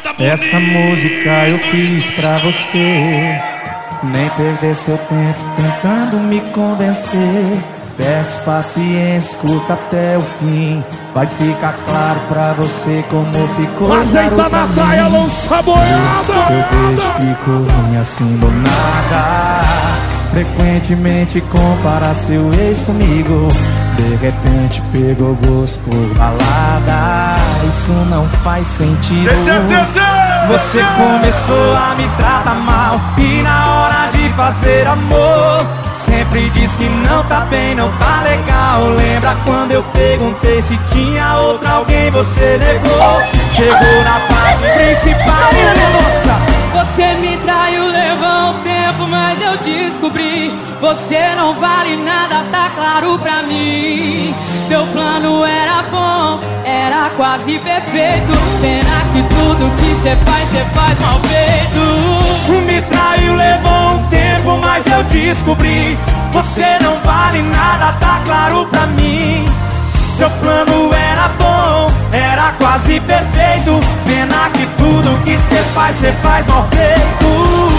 moda bonita. Essa música eu fiz pra você, nem perder seu tempo tentando me convencer. Peço paciência, escuta até o fim. Vai ficar claro pra você como ficou. Ajeita na praia, lança boiada. Seu beijo ficou ruim assim do nada. Frequentemente compara seu ex comigo. De repente pegou gosto por balada. Isso não faz sentido. Você começou a me tratar mal, e na hora de fazer amor sempre diz que não tá bem, não tá legal. Lembra quando eu perguntei se tinha outra alguém, você negou. Chegou na parte principal, nossa. Você me traiu, levou um tempo, mas eu descobri. Você não vale nada, tá claro pra mim. Seu plano era bom, era quase perfeito. Pena que tudo que cê faz mal feito. Me traiu, levou um tempo, mas eu descobri. Você não vale nada, tá claro pra mim. Seu plano era bom, era quase perfeito. Pena que tudo que cê faz mal feito.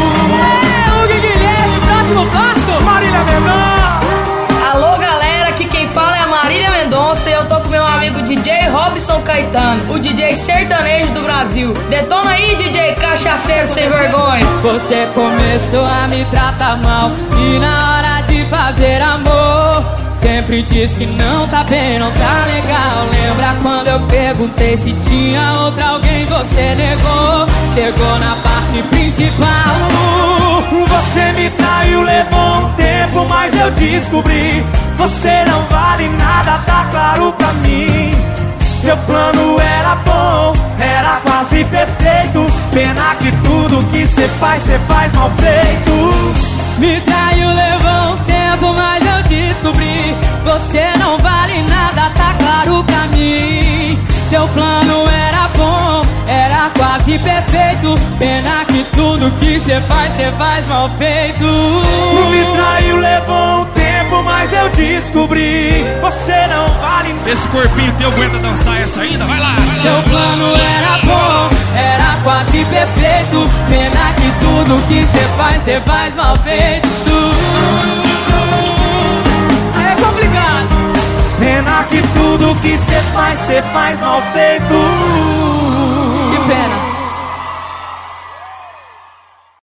O Guilherme, próximo passo, Marília Mendonça. Alô galera, aqui quem fala é a Marília Mendonça e eu tô com meu amigo DJ Robson Caetano, o DJ sertanejo do Brasil. Detona aí, DJ cachaceiro sem vergonha. Você começou a me tratar mal, e na hora de fazer amor sempre diz que não tá bem, não tá legal. Lembra quando eu perguntei se tinha outra alguém, você negou. Chegou na parte principal. Você me traiu, levou um tempo, mas eu descobri. Você não vale nada, tá claro pra mim. Seu plano era bom, era quase perfeito. Pena que tudo que cê faz mal feito. Me traiu, levou um tempo, mas eu descobri. Você não vale nada, tá claro pra mim. Seu plano era bom, era quase perfeito. Pena que tudo que cê faz mal feito. Me traiu, levou um tempo, mas eu descobri. Você não vale nada. Esse corpinho teu aguenta dançar essa ainda? Vai lá, vai lá. Seu plano era bom, era quase perfeito. Pena que tudo que cê faz mal feito. Aí é complicado. Pena que tudo que cê faz mal feito.